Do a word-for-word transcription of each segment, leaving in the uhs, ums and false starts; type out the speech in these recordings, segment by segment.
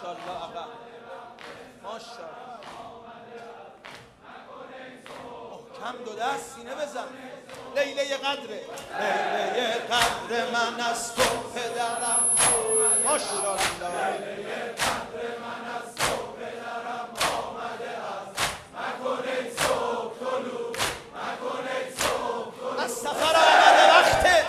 ماشاءالله آقا، ماشاءالله. محکم دو دست سینه بزن. لیله قدره، لیله قدر من از تو پدرم، ماشاءالله. لیله قدر من از تو پدرم آمده است، مکن ای صبح طلوع، مکن ای صبح طلوع. از سفر آمده وقته،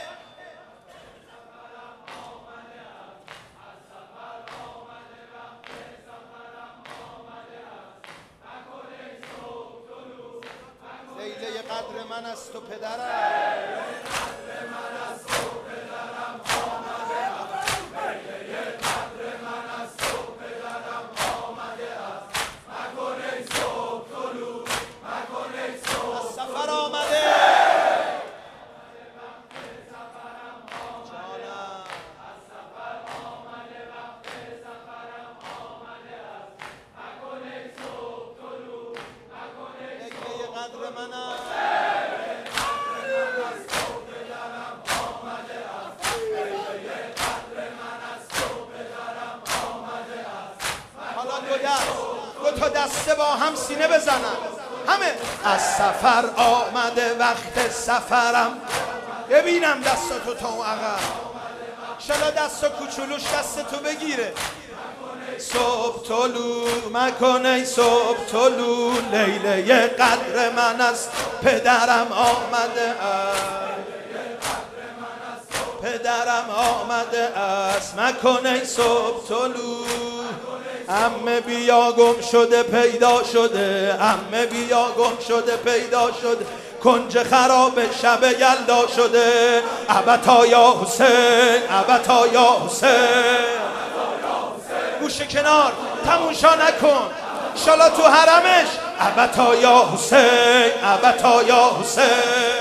لیله قدر من از تو پدرم، لیله من از تو پدرم آمده است، لیله قدر من از تو پدرم آمده است، مکن ای صبح طلوع، مکن ای صبح. از سفر آمده جانم، از سفر آمده وقت سفرم آمده است، مکن ای صبح طلوع، مکن ای صبح. لیله قدر من است، دو تا دسته با هم سینه بزنن همه. از سفر آمده وقت سفرم، ببینم دستاتو تا اون عقب، شالا دستا کوچولوش دست تو بگیره. صبح طلوع مکن ای صبح طلوع، لیله قدر من از پدرم آمده است، پدرم آمده است، مکن ای صبح طلوع. عمه بیا گم شده پیدا شده، عمه بیا گم شده پیدا شده، کنج خراب شب یلدا شده. ابتا یا حسین، ابتا یا حسین. گوشه کنار تموشا نکن، شالا تو حرمش. ابتا یا حسین، ابتا یا حسین.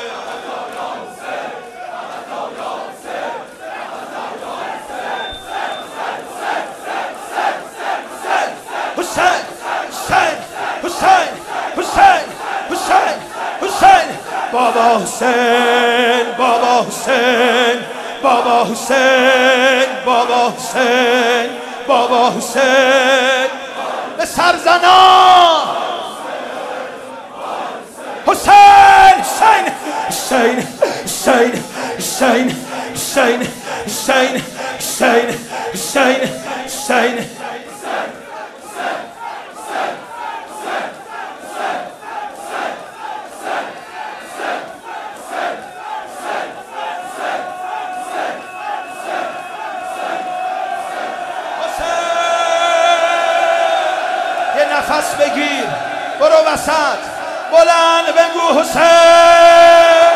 بابا حسین، بابا حسین، بابا حسین، بابا حسین، بابا حسین. به سرزنا حسین، حسین، حسین، حسین، حسین، حسین، حسین، حسین، حسین، حسین. نفس بگیر، برو وسط، بلند بگو حسین،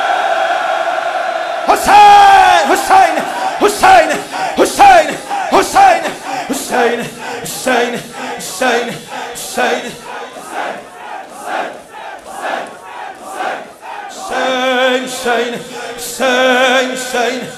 حسین، حسین، حسین، حسین، حسین، حسین، حسین، حسین، حسین، حسین، حسین، حسین.